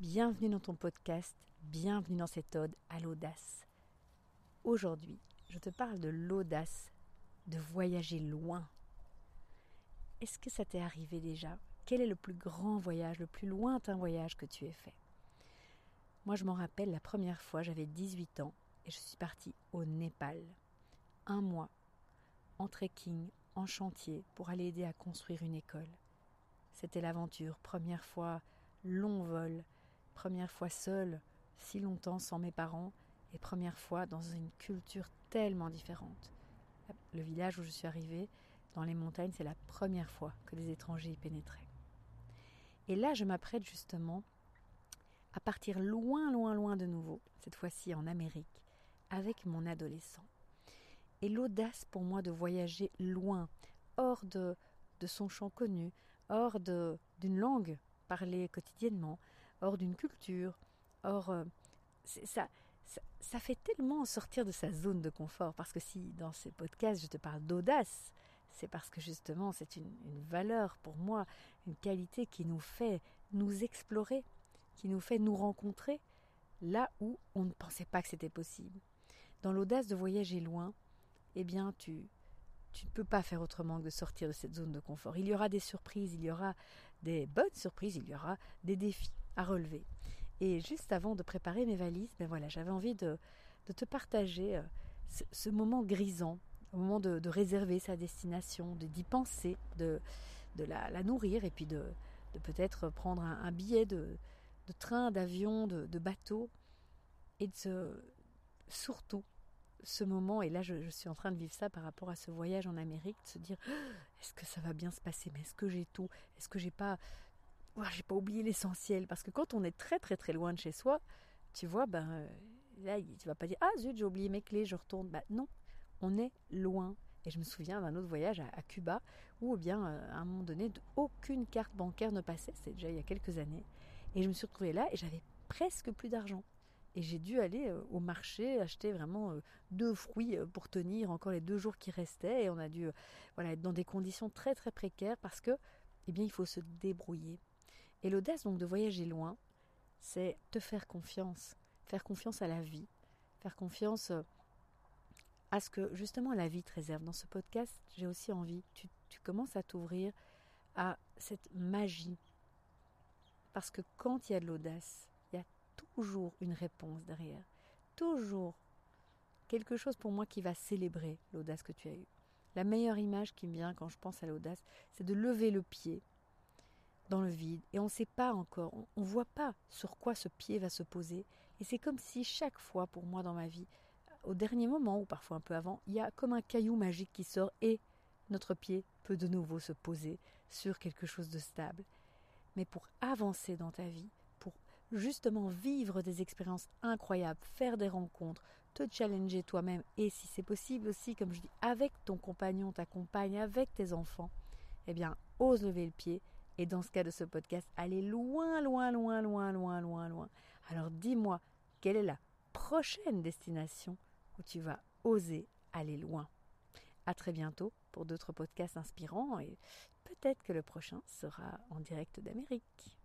Bienvenue dans ton podcast, bienvenue dans cette ode à l'audace. Aujourd'hui, je te parle de l'audace de voyager loin. Est-ce que ça t'est arrivé déjà? Quel est le plus grand voyage, le plus lointain voyage que tu aies fait? Moi, je m'en rappelle la première fois, j'avais 18 ans et je suis partie au Népal. 1 mois, en trekking, en chantier, pour aller aider à construire une école. C'était l'aventure, première fois, long vol, première fois seule, si longtemps sans mes parents, et première fois dans une culture tellement différente. Le village où je suis arrivée, dans les montagnes, c'est la première fois que des étrangers y pénétraient. Et là, je m'apprête justement à partir loin, loin, loin de nouveau, cette fois-ci en Amérique, avec mon adolescent. Et l'audace pour moi de voyager loin, hors de son champ connu, hors d'une langue parlée quotidiennement, hors d'une culture, ça fait tellement sortir de sa zone de confort, parce que si dans ces podcasts je te parle d'audace, c'est parce que justement c'est une valeur pour moi, une qualité qui nous fait nous explorer, qui nous fait nous rencontrer là où on ne pensait pas que c'était possible. Dans l'audace de voyager loin, eh bien tu ne peux pas faire autrement que de sortir de cette zone de confort. Il y aura des surprises, il y aura des bonnes surprises, il y aura des défis à relever. Et juste avant de préparer mes valises, j'avais envie de te partager ce moment grisant, au moment de réserver sa destination, d'y penser, de la nourrir et puis de peut-être prendre un billet de train, d'avion, de bateau et surtout ce moment, et là je suis en train de vivre ça par rapport à ce voyage en Amérique, de se dire est-ce que ça va bien se passer, mais est-ce que j'ai tout, est-ce que j'ai pas oublié l'essentiel, parce que quand on est très très très loin de chez soi, tu vois, là tu vas pas dire zut, j'ai oublié mes clés, je retourne. Non, on est loin. Et je me souviens d'un autre voyage à Cuba où à un moment donné aucune carte bancaire ne passait, c'est déjà il y a quelques années, et je me suis retrouvée là et j'avais presque plus d'argent. Et j'ai dû aller au marché acheter vraiment 2 fruits pour tenir encore les 2 jours qui restaient. Et on a dû être dans des conditions très très précaires parce que, il faut se débrouiller. Et l'audace donc de voyager loin, c'est te faire confiance à la vie, faire confiance à ce que justement la vie te réserve. Dans ce podcast, j'ai aussi envie, tu commences à t'ouvrir à cette magie. Parce que quand il y a de l'audace, il y a toujours une réponse derrière. Toujours quelque chose pour moi qui va célébrer l'audace que tu as eue. La meilleure image qui me vient quand je pense à l'audace, c'est de lever le pied dans le vide. Et on ne sait pas encore, on ne voit pas sur quoi ce pied va se poser. Et c'est comme si chaque fois pour moi dans ma vie, au dernier moment ou parfois un peu avant, il y a comme un caillou magique qui sort et notre pied peut de nouveau se poser sur quelque chose de stable. Mais pour avancer dans ta vie, pour justement vivre des expériences incroyables, faire des rencontres, te challenger toi-même et si c'est possible aussi, comme je dis, avec ton compagnon, ta compagne, avec tes enfants, ose lever le pied et dans ce cas de ce podcast, aller loin, loin, loin, loin, loin, loin, loin. Alors dis-moi, quelle est la prochaine destination où tu vas oser aller loin? À très bientôt pour d'autres podcasts inspirants et peut-être que le prochain sera en direct d'Amérique.